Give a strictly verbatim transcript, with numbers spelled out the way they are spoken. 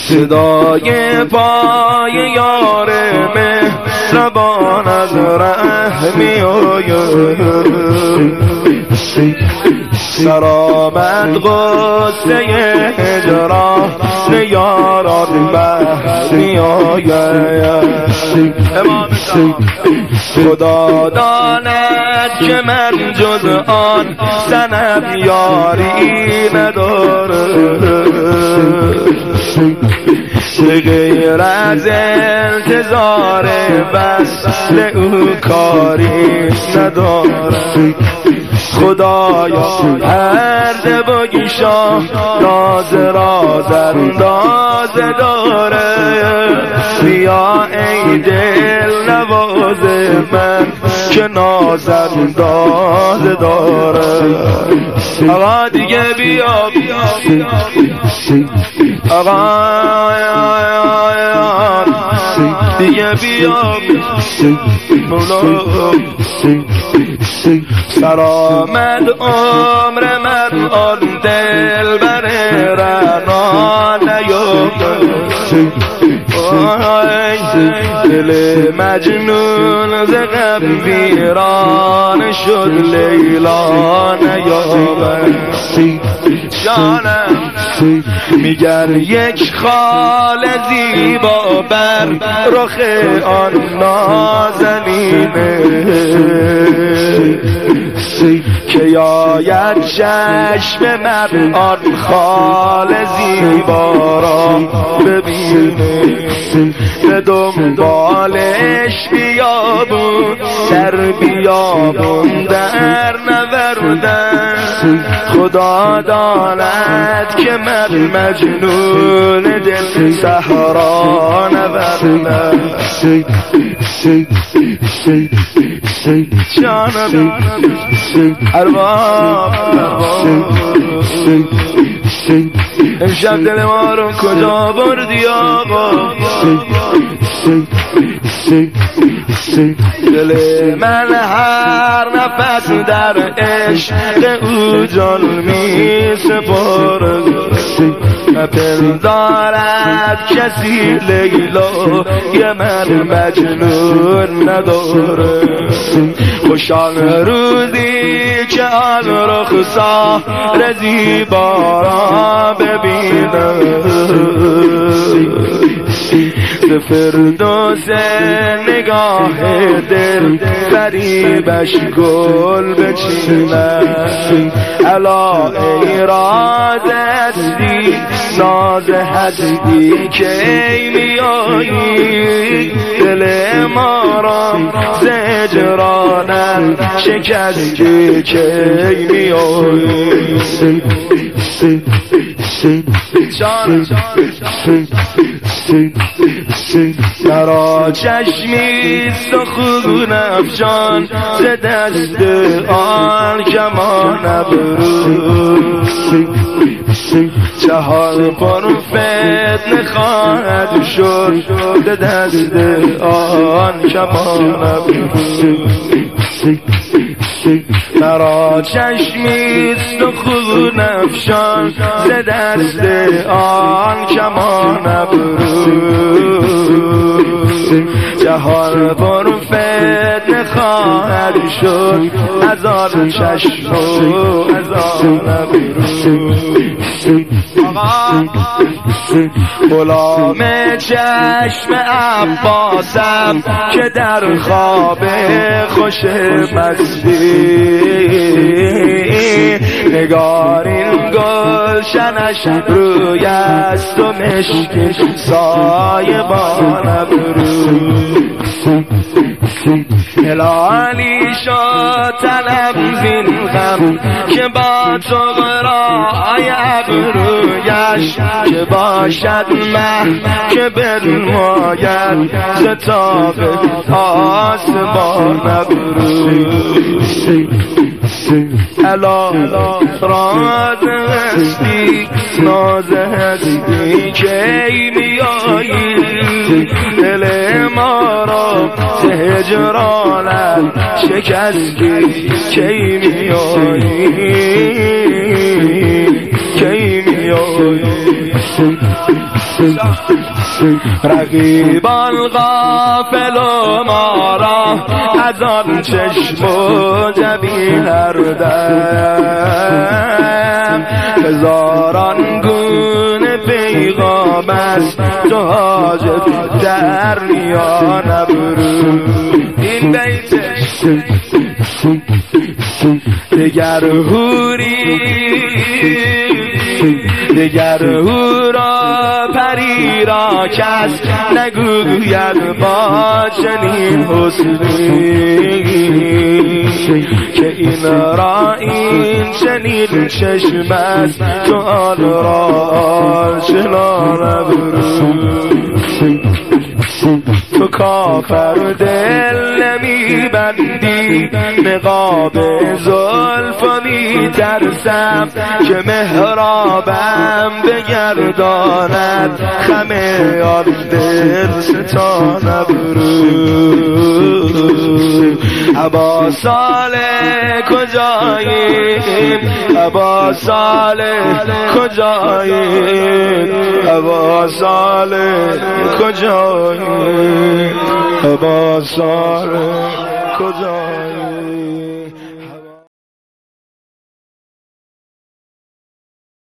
صدای پای یار مهربان از ره می آید، سرآمد غصه هجران یاران بر می آید. خدا داند که من جز آن صنم یاری ندارم، غیر از انتظار وصل او کاری ندارم. خدایا هر بگیشا ناز راز انداز داره، بیا ای دل نواز من که ناز انداز داره. آقا دیگه بیا آقا دیگه بیا مولا، سرآمد عمر من آن دل بر رنا نیامد، دل مجنون ز غم ویران شد لیلا نیامد. جانم میگر یک خال زیبا بر رخ آن نازنینه، که آید چشم من آن خال زیبا را ببینه، به دنبالش بیابون در بیابون در نوردن. خدا داند که من مجنون دل صحرا نوردم. جانم ارباب امشب دل ما رو کجا بردی آقا؟ دل من هر نفس در عشق او جان می سپارد، نپندارد کسی لیلا یه من مجنون نداره. خوشان روزی که آن رخسار زیبا را ببینم، ز فردوس نگاه دل فریبش گل بچینم. الا ای راز هستی ناز هستی کی میایی، دل ما را ز هجرانت شکستی کی میایی. درا چشمی سخون افشان ز دست آن کمان ابرو، جهان پر فتنه خواهد شد ز دست آن کمان ابرو. مرا چشمی سخون افشان ز دست آن کمان ابرو، جهان پر فتنه خواهد شد از آن چشم و از آن ابرو. غلام چشم عباسم که در خواب خوش مستی، نگارین گلشنش روی است و مشک سایبان ابرو. هلالی شد تنم زین غم که با طغرای ابرویش، که باشد مه که بنماید ز تاب آسمان ابرو. الا راز هستی ناز هستی کی میایی، دل ما را ز هجرانت شکستی کی میایی، کی میایی. رقیبان غافل و ما را از آن چشم و جبین هر دم هزاران گونه پیغام است تو حاجت در میان ابرو. این بیتش دگر حوری دگر هورا پری را کس نگوید با چنین حسنی که این را این چنین چشم است تو آن را چنان ابرو. تو کافر دل نمی بندی نقاب زلف و می ترسم که محرابم بگرداند خم آن دل ستان ابرو. ابا صالح کجاییم ابا صالح کجاییم ابا صالح کجاییم ابا صالح کجاییم